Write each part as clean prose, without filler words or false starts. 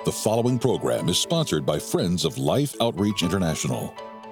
The following program is sponsored by Friends of Life Outreach International.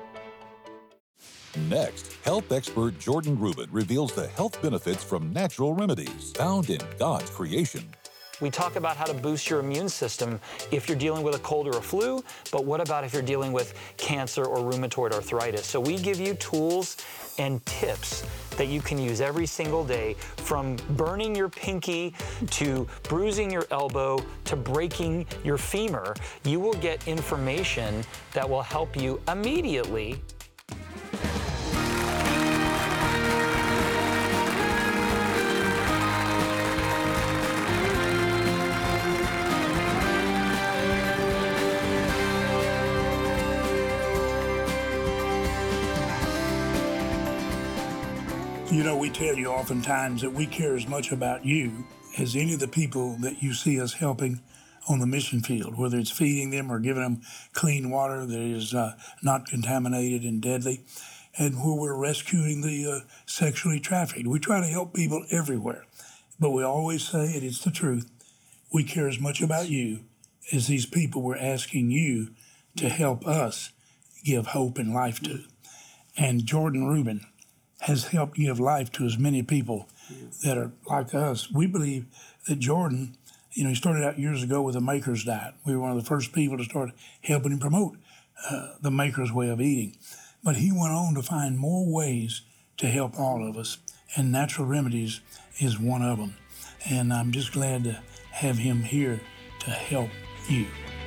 Next, health expert Jordan Rubin reveals the health benefits from natural remedies found in God's creation. We talk about how to boost your immune system if you're dealing with a cold or a flu, but what about if you're dealing with cancer or rheumatoid arthritis? So we give you tools and tips that you can use every single day, from burning your pinky to bruising your elbow to breaking your femur. You will get information that will help you immediately. You know, we tell you oftentimes that we care as much about you as any of the people that you see us helping on the mission field, whether it's feeding them or giving them clean water that is not contaminated and deadly, and where we're rescuing the sexually trafficked. We try to help people everywhere, but we always say, and it's the truth, we care as much about you as these people we're asking you to help us give hope and life to. And Jordan Rubin has helped give life to as many people that are like us. We believe that Jordan, you know, he started out years ago with the Maker's Diet. We were one of the first people to start helping him promote the Maker's way of eating. But he went on to find more ways to help all of us, and natural remedies is one of them. And I'm just glad to have him here to help you.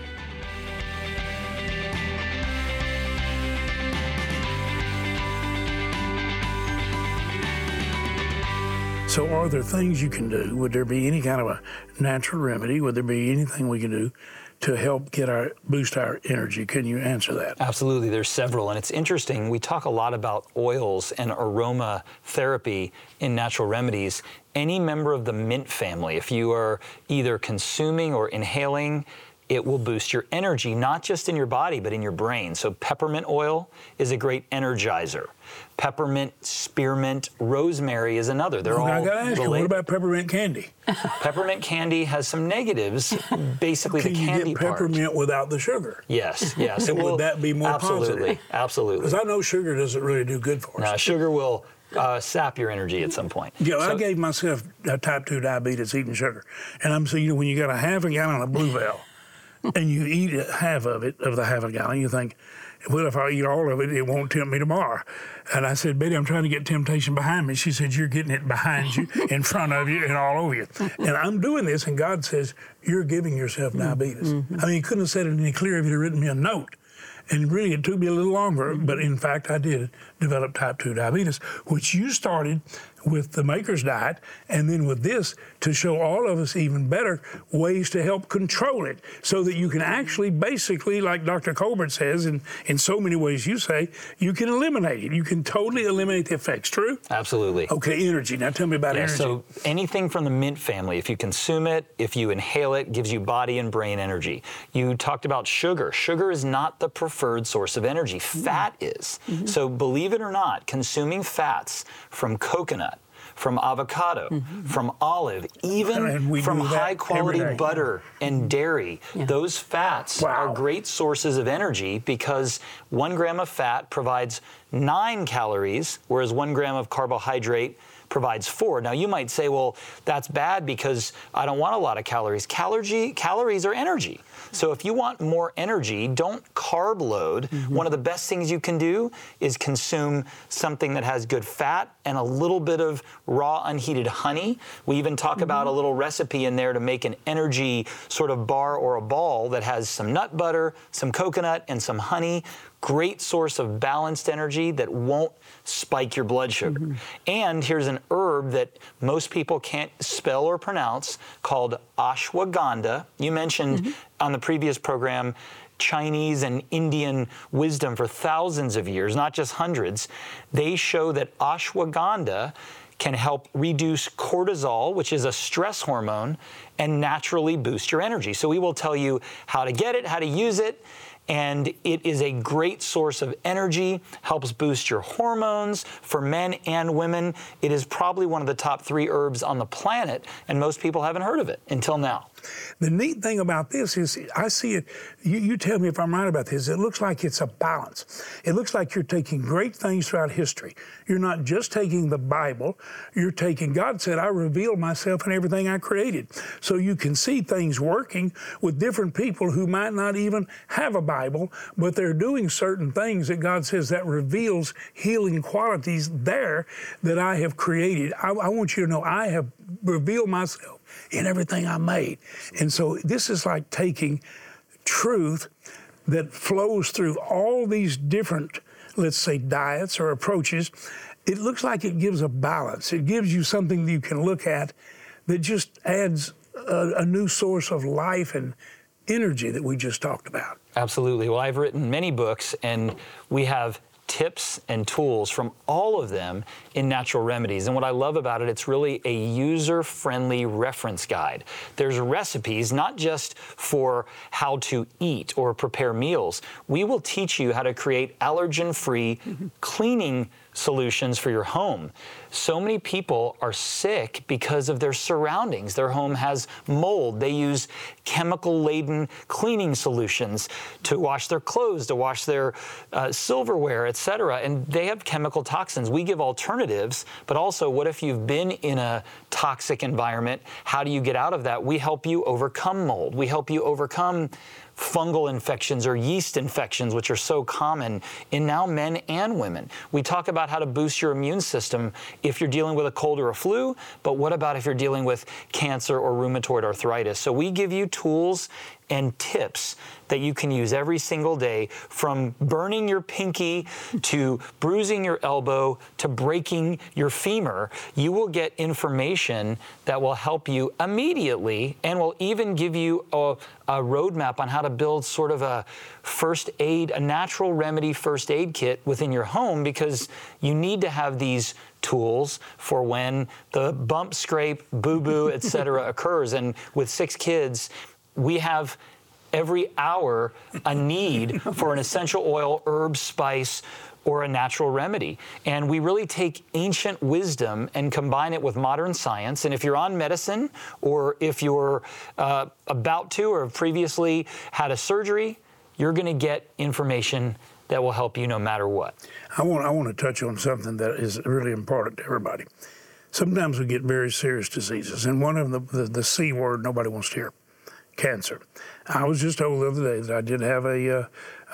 So are there things you can do? Would there be any kind of a natural remedy? Would there be anything we can do to help boost our energy? Can you answer that? Absolutely, there's several, and it's interesting. We talk a lot about oils and aroma therapy in natural remedies. Any member of the mint family, if you are either consuming or inhaling, it will boost your energy, not just in your body, but in your brain. So peppermint oil is a great energizer. Peppermint, spearmint, rosemary is another. They're all related. I gotta ask you, what about peppermint candy? Peppermint candy has some negatives, basically the candy part. Can you get peppermint without the sugar? Yes. And would that be more positive? Absolutely. Because I know sugar doesn't really do good for us. No, sugar will sap your energy at some point. Yeah, I gave myself type 2 diabetes eating sugar. And I'm saying, you know, when you got a half a gallon of Blue Bell, and you eat half of it, of the half a gallon, you think, well, if I eat all of it, it won't tempt me tomorrow. And I said, Betty, I'm trying to get temptation behind me. She said, you're getting it behind you, in front of you, and all over you. And I'm doing this, and God says, you're giving yourself diabetes. I mean, he couldn't have said it any clearer if he'd written me a note. And really, it took me a little longer, but in fact, I did develop type 2 diabetes, which you started with the Maker's Diet, and then with this to show all of us even better ways to help control it, so that you can actually basically, like Dr. Colbert says, and in so many ways you say, you can eliminate it. You can totally eliminate the effects, true? Absolutely. Okay, energy. Now tell me about energy. So anything from the mint family, if you consume it, if you inhale it, gives you body and brain energy. You talked about sugar. Sugar is not the preferred source of energy. Fat is. So believe it or not, consuming fats from coconut, from avocado, from olive, even from high-quality butter and dairy. Those fats are great sources of energy, because 1 gram of fat provides 9 calories, whereas 1 gram of carbohydrate provides 4. Now, you might say, well, that's bad because I don't want a lot of calories. Calories are energy. So if you want more energy, don't carb load. One of the best things you can do is consume something that has good fat and a little bit of raw unheated honey. We even talk about a little recipe in there to make an energy sort of bar or a ball that has some nut butter, some coconut, and some honey. Great source of balanced energy that won't spike your blood sugar. And here's an herb that most people can't spell or pronounce called ashwagandha. You mentioned on the previous program Chinese and Indian wisdom for thousands of years, not just hundreds. They show that ashwagandha can help reduce cortisol, which is a stress hormone, and naturally boost your energy. So we will tell you how to get it, how to use it, and it is a great source of energy, helps boost your hormones for men and women. It is probably one of the top 3 herbs on the planet, and most people haven't heard of it until now. The neat thing about this is I see it, you tell me if I'm right about this, it looks like it's a balance. It looks like you're taking great things throughout history. You're not just taking the Bible, you're taking, God said, I reveal myself in everything I created. So you can see things working with different people who might not even have a Bible, but they're doing certain things that God says that reveals healing qualities there that I have created. I want you to know I have revealed myself in everything I made. And so this is like taking truth that flows through all these different, let's say, diets or approaches. It looks like it gives a balance. It gives you something that you can look at that just adds a new source of life and energy that we just talked about. Absolutely. Well, I've written many books, and we have tips and tools from all of them in Natural Remedies. And what I love about it, it's really a user-friendly reference guide. There's recipes, not just for how to eat or prepare meals. We will teach you how to create allergen-free cleaning solutions for your home. So many people are sick because of their surroundings. Their home has mold. They use chemical-laden cleaning solutions to wash their clothes, to wash their silverware, etc. And they have chemical toxins. We give alternatives, but also what if you've been in a toxic environment? How do you get out of that? We help you overcome mold. We help you overcome fungal infections or yeast infections, which are so common in now men and women. We talk about how to boost your immune system if you're dealing with a cold or a flu, but what about if you're dealing with cancer or rheumatoid arthritis? So we give you tools and tips that you can use every single day, from burning your pinky to bruising your elbow to breaking your femur. You will get information that will help you immediately and will even give you a roadmap on how to build sort of a first aid, a natural remedy first aid kit within your home, because you need to have these tools for when the bump, scrape, boo-boo, etc. occurs. And with 6 kids, we have every hour a need for an essential oil, herb, spice, or a natural remedy. And we really take ancient wisdom and combine it with modern science. And if you're on medicine, or if you're about to or have previously had a surgery, you're going to get information that will help you no matter what. I want to touch on something that is really important to everybody. Sometimes we get very serious diseases, and one of them, the C word nobody wants to hear, cancer. I was just told the other day that I did have a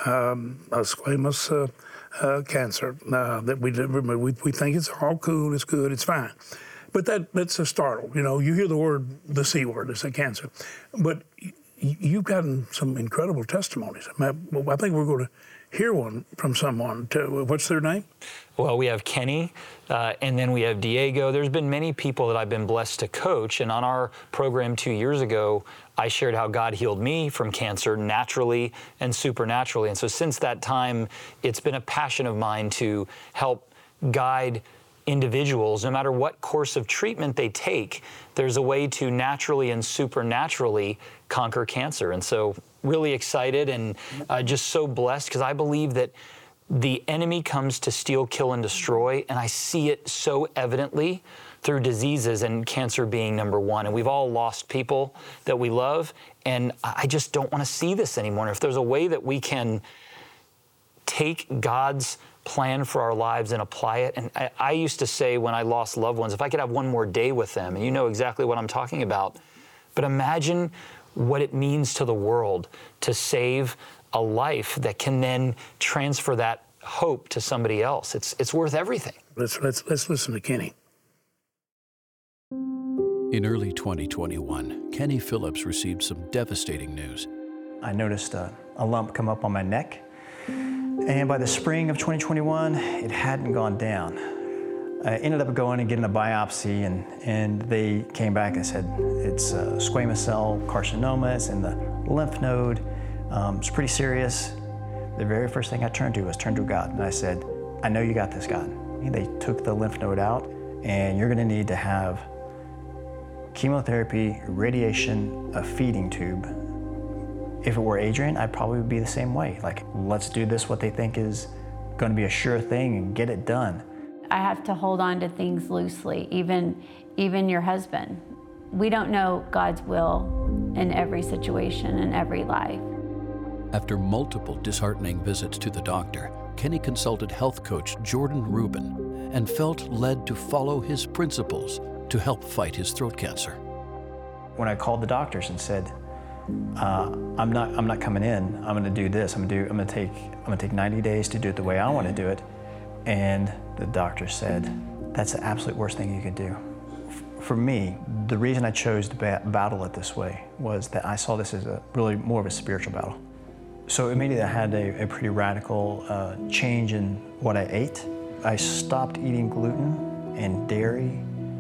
squamous cancer that we did remove. We think it's all cool, it's good, it's fine. But that's a startle. You know, you hear the word, the C word, it's a cancer. But you've gotten some incredible testimonies. I think we're going to hear one from someone. What's their name? Well, we have Kenny, and then we have Diego. There's been many people that I've been blessed to coach, and on our program 2 years ago, I shared how God healed me from cancer naturally and supernaturally. And so since that time, it's been a passion of mine to help guide individuals, no matter what course of treatment they take, there's a way to naturally and supernaturally conquer cancer. And so really excited and just so blessed, because I believe that the enemy comes to steal, kill, and destroy, and I see it so evidently through diseases, and cancer being number one. And we've all lost people that we love, and I just don't want to see this anymore. If there's a way that we can take God's plan for our lives and apply it. And I used to say when I lost loved ones, if I could have one more day with them, and you know exactly what I'm talking about, but imagine what it means to the world to save a life that can then transfer that hope to somebody else. It's worth everything. Let's listen to Kenny. In early 2021, Kenny Phillips received some devastating news. I noticed a lump come up on my neck, and by the spring of 2021, it hadn't gone down. I ended up going and getting a biopsy, and they came back and said it's a squamous cell carcinoma, it's in the lymph node, it's pretty serious. The very first thing I turned to was turn to God, and I said, I know you got this, God. And they took the lymph node out, and you're gonna need to have chemotherapy, radiation, a feeding tube. If it were Adrian, I'd probably be the same way. Like, let's do this, what they think is gonna be a sure thing, and get it done. I have to hold on to things loosely, even your husband. We don't know God's will in every situation, in every life. After multiple disheartening visits to the doctor, Kenny consulted health coach Jordan Rubin and felt led to follow his principles to help fight his throat cancer. When I called the doctors and said, I'm not coming in, I'm gonna do this, I'm gonna take 90 days to do it the way I want to do it. And the doctor said, that's the absolute worst thing you could do. For me, the reason I chose to battle it this way was that I saw this as really more of a spiritual battle. So immediately I had a pretty radical change in what I ate. I stopped eating gluten and dairy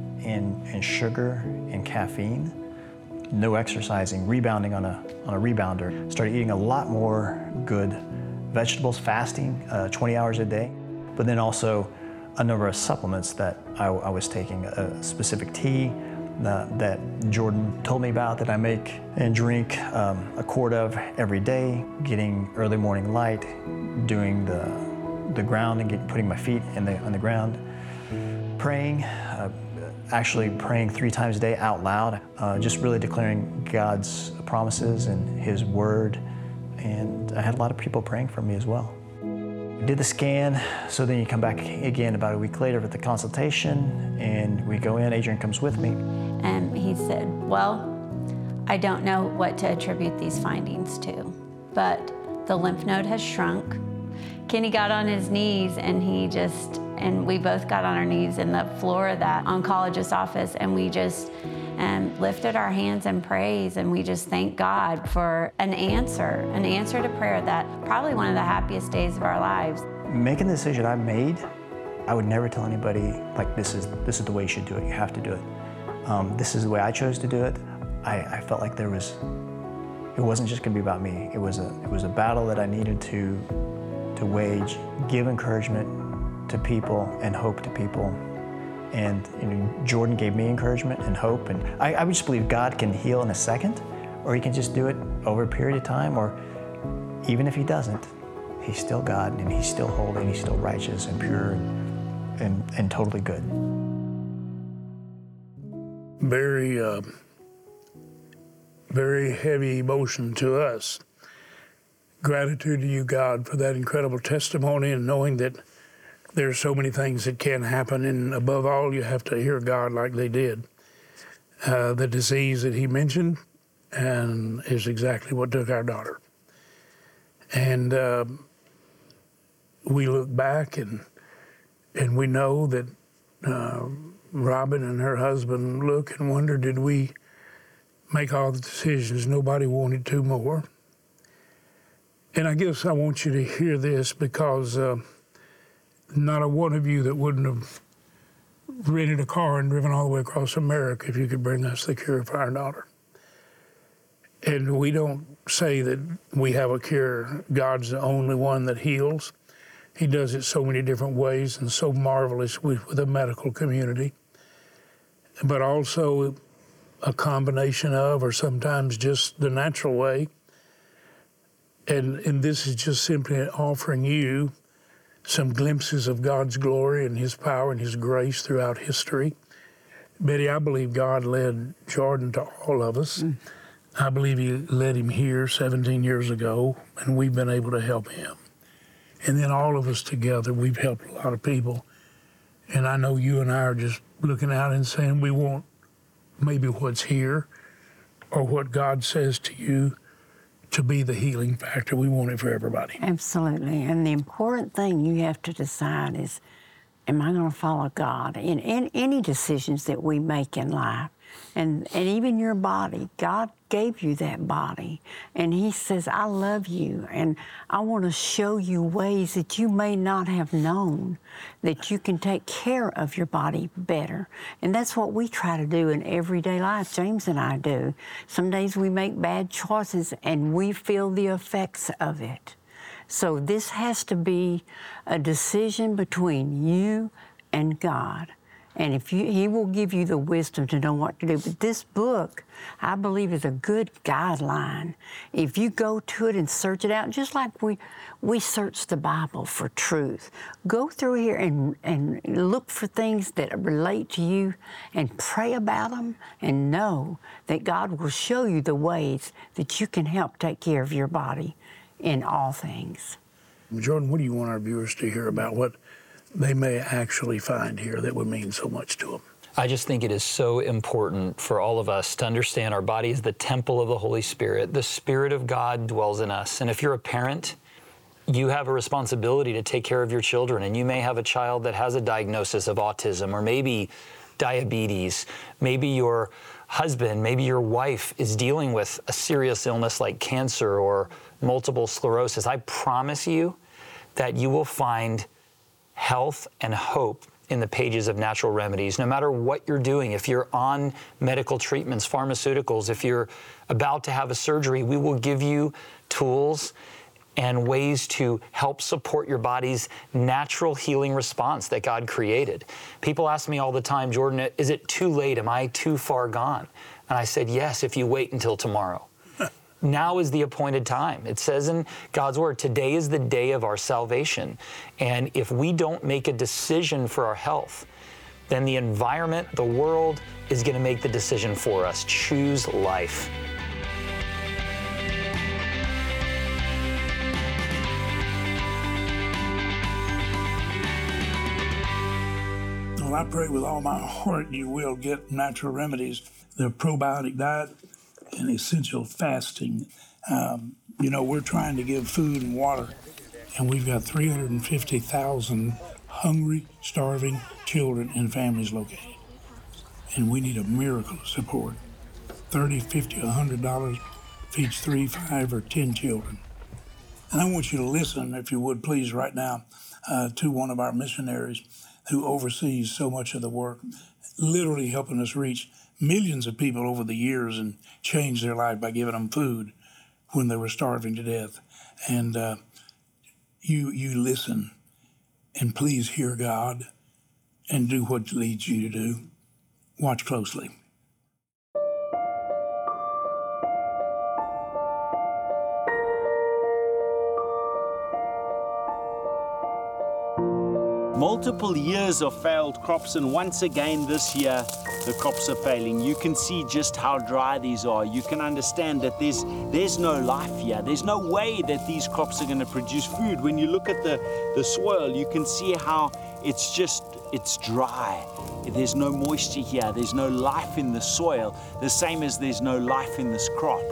and sugar and caffeine. No exercising, rebounding on a rebounder. Started eating a lot more good vegetables, fasting 20 hours a day, but then also a number of supplements that I was taking, a specific tea that Jordan told me about that I make and drink a quart of every day, getting early morning light, doing the ground and putting my feet on the ground, praying, actually praying 3 times a day out loud, just really declaring God's promises and His word. And I had a lot of people praying for me as well. We did the scan, so then you come back again about a week later for the consultation, and we go in, Adrian comes with me. And he said, well, I don't know what to attribute these findings to, but the lymph node has shrunk. Kenny got on his knees and we both got on our knees in the floor of that oncologist's office, and we just lifted our hands in praise, and we just thanked God for an answer to prayer. That probably one of the happiest days of our lives. Making the decision I made, I would never tell anybody, like, this is the way you should do it, you have to do it. This is the way I chose to do it. I felt like it wasn't just gonna be about me. It was a battle that I needed to wage, give encouragement to people and hope to people. And Jordan gave me encouragement and hope. And I just believe God can heal in a second, or He can just do it over a period of time, or even if He doesn't, He's still God, and He's still holy, and He's still righteous and pure and totally good. Very, very heavy emotion to us. Gratitude to you, God, for that incredible testimony, and knowing that there's so many things that can happen, and above all, you have to hear God like they did. The disease that He mentioned and is exactly what took our daughter. And we look back and we know that Robin and her husband look and wonder, did we make all the decisions nobody wanted to more? And I guess I want you to hear this, because not a one of you that wouldn't have rented a car and driven all the way across America if you could bring us the cure for our daughter. And we don't say that we have a cure. God's the only one that heals. He does it so many different ways and so marvelous with the medical community. But also a combination of, or sometimes just the natural way. And this is just simply offering you some glimpses of God's glory and His power and His grace throughout history. Betty, I believe God led Jordan to all of us. I believe He led him here 17 years ago, and we've been able to help him. And then all of us together, we've helped a lot of people. And I know you and I are just looking out and saying, we want maybe what's here or what God says to you to be the healing factor. We want it for everybody. Absolutely. And the important thing you have to decide is, am I going to follow God in any decisions that we make in life? And even your body, God gave you that body. And He says, I love you, and I want to show you ways that you may not have known, that you can take care of your body better. And that's what we try to do in everyday life, James and I do. Some days we make bad choices and we feel the effects of it. So this has to be a decision between you and God. And if he will give you the wisdom to know what to do. But this book, I believe, is a good guideline. If you go to it and search it out, just like we search the Bible for truth, go through here and look for things that relate to you and pray about them and know that God will show you the ways that you can help take care of your body in all things. Jordan, what do you want our viewers to hear about what they may actually find here that would mean so much to them? I just think it is so important for all of us to understand our body is the temple of the Holy Spirit. The Spirit of God dwells in us. And if you're a parent, you have a responsibility to take care of your children. And you may have a child that has a diagnosis of autism or maybe diabetes. Maybe your husband, maybe your wife is dealing with a serious illness like cancer or multiple sclerosis. I promise you that you will find health and hope in the pages of Natural Remedies. No matter what you're doing, if you're on medical treatments, pharmaceuticals, if you're about to have a surgery, we will give you tools and ways to help support your body's natural healing response that God created. People ask me all the time, Jordan, is it too late? Am I too far gone? And I said, yes, if you wait until tomorrow. Now is the appointed time. It says in God's Word, today is the day of our salvation. And if we don't make a decision for our health, then the environment, the world, is going to make the decision for us. Choose life. Well, I pray with all my heart you will get Natural Remedies, the probiotic diet, and essential fasting. We're trying to give food and water, and we've got 350,000 hungry, starving children and families located. And we need a miracle of support. $30, $50, $100 feeds 3, 5, or 10 children. And I want you to listen, if you would please, right now, to one of our missionaries who oversees so much of the work, literally helping us reach millions of people over the years and change their life by giving them food when they were starving to death. And you listen, and please hear God and do what leads you to do. Watch closely. Multiple years of failed crops, and once again this year the crops are failing. You can see just how dry these are. You can understand that there's no life here. There's no way that these crops are going to produce food. When you look at the soil, you can see how it's dry. There's no moisture here. There's no life in the soil, the same as there's no life in this crop.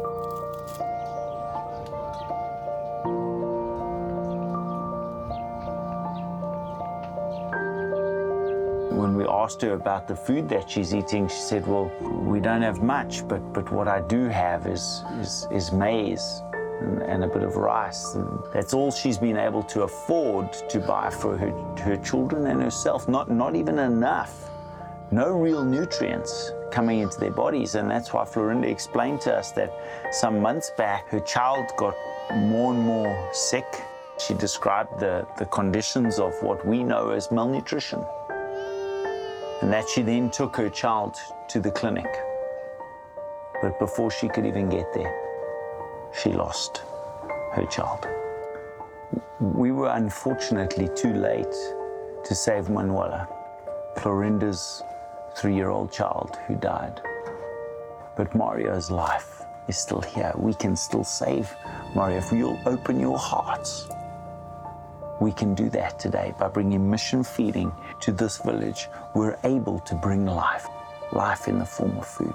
When we asked her about the food that she's eating, she said, well, we don't have much, but what I do have is maize and a bit of rice. And that's all she's been able to afford to buy for her children and herself. Not even enough. No real nutrients coming into their bodies. And that's why Florinda explained to us that some months back, her child got more and more sick. She described the conditions of what we know as malnutrition. And that she then took her child to the clinic. But before she could even get there, she lost her child. We were unfortunately too late to save Manuela, Florinda's 3-year-old child who died. But Mario's life is still here. We can still save Mario if you'll open your hearts. We can do that today by bringing mission feeding to this village. We're able to bring life in the form of food.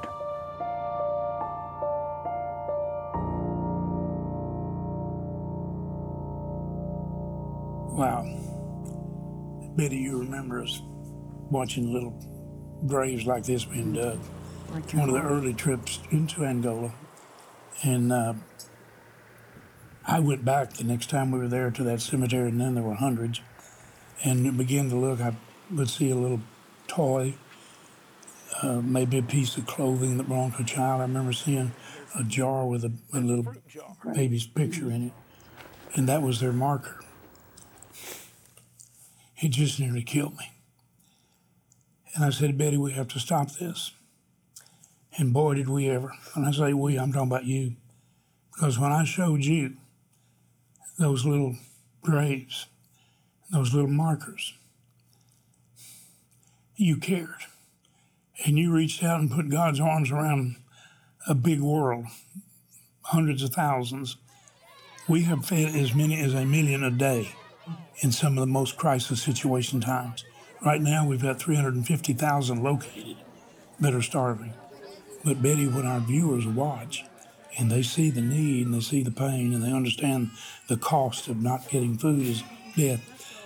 Wow. Betty, you remember us watching little graves like this being dug. One of the early trips into Angola. And I went back the next time we were there to that cemetery, and then there were hundreds. And it began to look, I would see a little toy, maybe a piece of clothing that belonged to a child. I remember seeing a jar with a little baby's picture in it, and that was their marker. It just nearly killed me. And I said, Betty, we have to stop this. And boy, did we ever. When I say we, I'm talking about you. Because when I showed you those little graves, those little markers, you cared. And you reached out and put God's arms around a big world, hundreds of thousands. We have fed as many as 1 million a day in some of the most crisis situation times. Right now, we've got 350,000 located that are starving. But Betty, when our viewers watch and they see the need and they see the pain and they understand the cost of not getting food is death,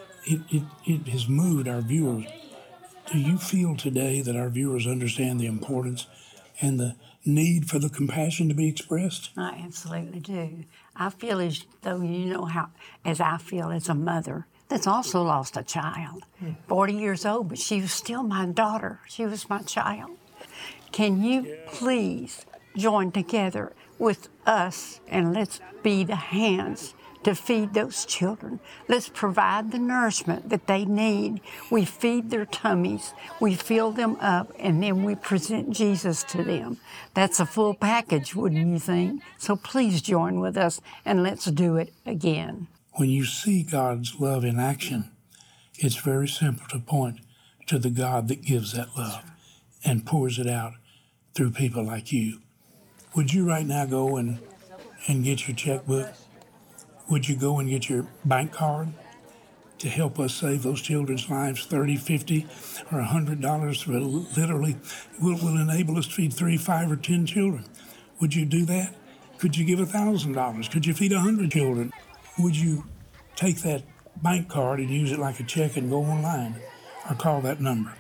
it has moved our viewers. Do you feel today that our viewers understand the importance and the need for the compassion to be expressed? I absolutely do. I feel as though as I feel as a mother that's also lost a child, 40 years old, but she was still my daughter. She was my child. Can you please join together with us and let's be the hands to feed those children. Let's provide the nourishment that they need. We feed their tummies, we fill them up, and then we present Jesus to them. That's a full package, wouldn't you think? So please join with us and let's do it again. When you see God's love in action, it's very simple to point to the God that gives that love and pours it out through people like you. Would you right now go and get your checkbook? Would you go and get your bank card to help us save those children's lives? $30, $50, or $100 literally will enable us to feed 3, 5, or 10 children. Would you do that? Could you give $1,000? Could you feed 100 children? Would you take that bank card and use it like a check and go online or call that number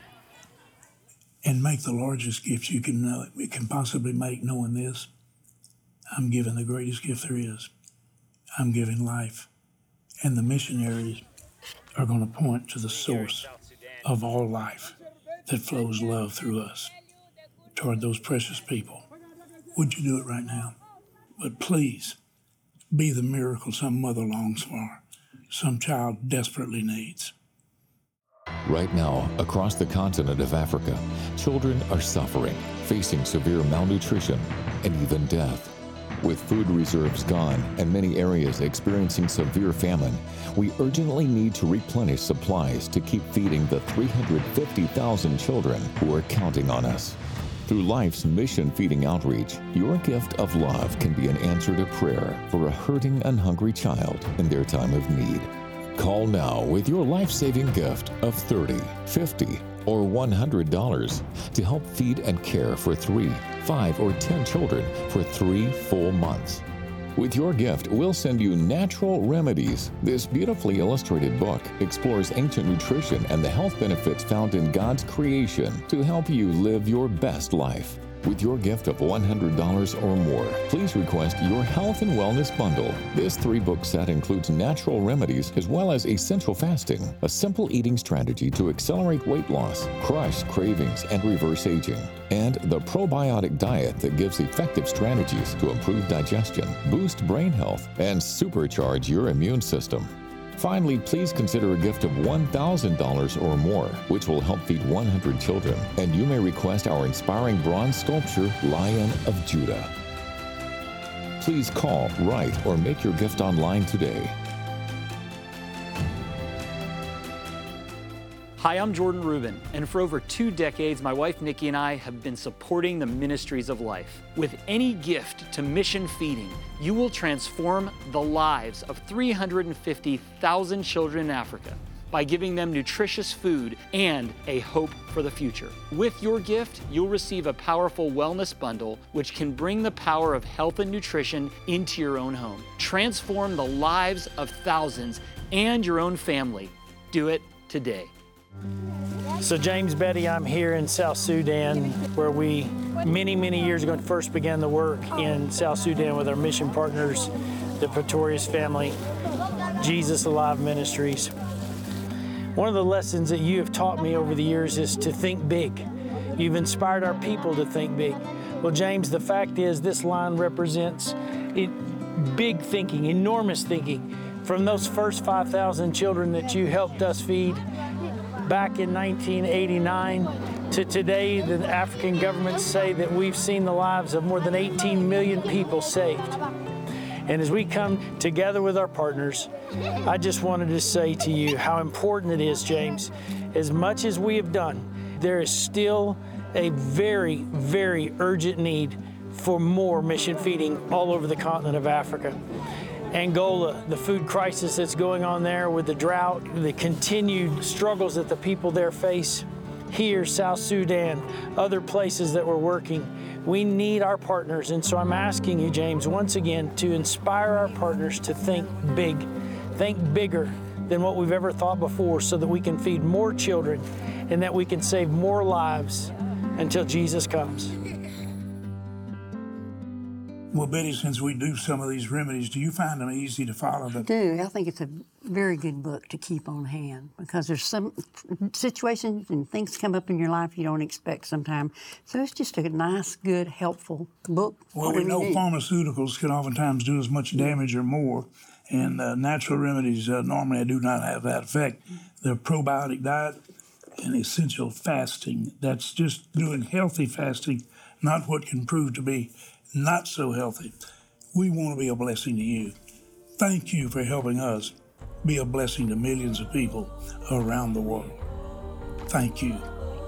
and make the largest gift you can possibly make, knowing this? I'm giving the greatest gift there is. I'm giving life. And the missionaries are going to point to the source of all life that flows love through us toward those precious people. Would you do it right now? But please, be the miracle some mother longs for, some child desperately needs. Right now, across the continent of Africa, children are suffering, facing severe malnutrition and even death. With food reserves gone and many areas experiencing severe famine, we urgently need to replenish supplies to keep feeding the 350,000 children who are counting on us. Through Life's Mission Feeding Outreach, your gift of love can be an answer to prayer for a hurting and hungry child in their time of need. Call now with your life-saving gift of $30, $50, or $100 to help feed and care for 3, 5, or 10 children for 3 full months. With your gift, we'll send you Natural Remedies. This beautifully illustrated book explores ancient nutrition and the health benefits found in God's creation to help you live your best life. With your gift of $100 or more, please request your Health and Wellness Bundle. This 3-book set includes Natural Remedies as well as Essential Fasting, a simple eating strategy to accelerate weight loss, crush cravings, and reverse aging, and the Probiotic Diet that gives effective strategies to improve digestion, boost brain health, and supercharge your immune system. Finally, please consider a gift of $1,000 or more, which will help feed 100 children, and you may request our inspiring bronze sculpture, Lion of Judah. Please call, write, or make your gift online today. Hi, I'm Jordan Rubin, and for over 2 decades, my wife Nikki and I have been supporting the ministries of life. With any gift to mission feeding, you will transform the lives of 350,000 children in Africa by giving them nutritious food and a hope for the future. With your gift, you'll receive a powerful wellness bundle which can bring the power of health and nutrition into your own home. Transform the lives of thousands and your own family. Do it today. So James, Betty, I'm here in South Sudan where we many years ago first began the work in South Sudan with our mission partners, the Pretorius family, Jesus Alive Ministries. One of the lessons that you have taught me over the years is to think big. You've inspired our people to think big. Well, James, the fact is this line represents big thinking, enormous thinking. From those first 5,000 children that you helped us feed back in 1989, To today, the African governments say that we've seen the lives of more than 18 million people saved. And as we come together with our partners, I just wanted to say to you how important it is, James. As much as we have done, there is still a very, very urgent need for more mission feeding all over the continent of Africa. Angola, the food crisis that's going on there with the drought, the continued struggles that the people there face. Here, South Sudan, other places that we're working. We need our partners, and so I'm asking you, James, once again, to inspire our partners to think big, think bigger than what we've ever thought before, so that we can feed more children and that we can save more lives until Jesus comes. Well, Betty, since we do some of these remedies, do you find them easy to follow? I do. I think it's a very good book to keep on hand, because there's some situations and things come up in your life you don't expect sometimes. So it's just a nice, good, helpful book. Well, we know pharmaceuticals can oftentimes do as much damage or more, and natural remedies normally do not have that effect. The probiotic diet and essential fasting, that's just doing healthy fasting, not what can prove to be not so healthy. We want to be a blessing to you. Thank you for helping us be a blessing to millions of people around the world. Thank you.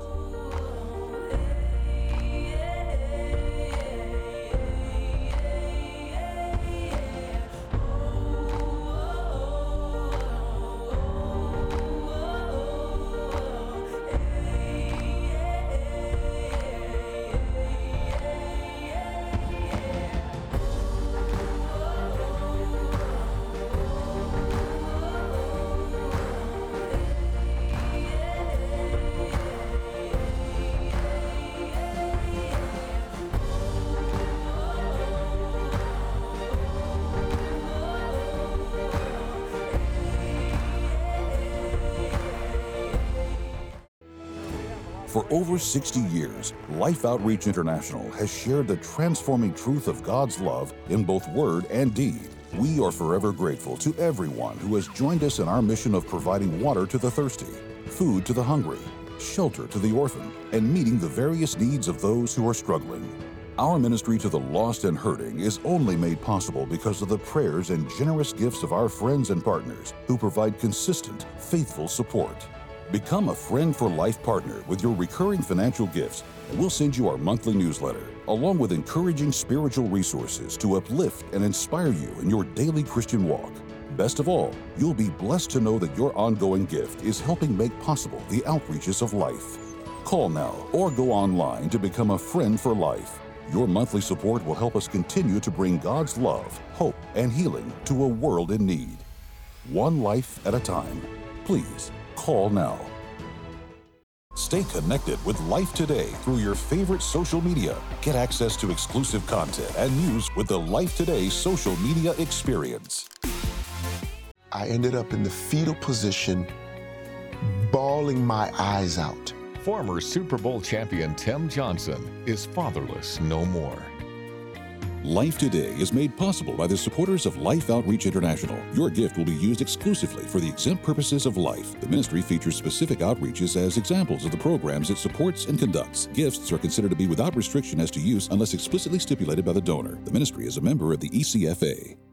For over 60 years, Life Outreach International has shared the transforming truth of God's love in both word and deed. We are forever grateful to everyone who has joined us in our mission of providing water to the thirsty, food to the hungry, shelter to the orphan, and meeting the various needs of those who are struggling. Our ministry to the lost and hurting is only made possible because of the prayers and generous gifts of our friends and partners who provide consistent, faithful support. Become a Friend for Life partner with your recurring financial gifts, and we'll send you our monthly newsletter, along with encouraging spiritual resources to uplift and inspire you in your daily Christian walk. Best of all, you'll be blessed to know that your ongoing gift is helping make possible the outreaches of life. Call now or go online to become a Friend for Life. Your monthly support will help us continue to bring God's love, hope, and healing to a world in need. One life at a time. Please, call now. Stay connected with Life Today through your favorite social media. Get access to exclusive content and news with the Life Today social media experience. I ended up in the fetal position, bawling my eyes out. Former Super Bowl champion Tim Johnson is fatherless no more. Life Today is made possible by the supporters of Life Outreach International. Your gift will be used exclusively for the exempt purposes of life. The ministry features specific outreaches as examples of the programs it supports and conducts. Gifts are considered to be without restriction as to use unless explicitly stipulated by the donor. The ministry is a member of the ECFA.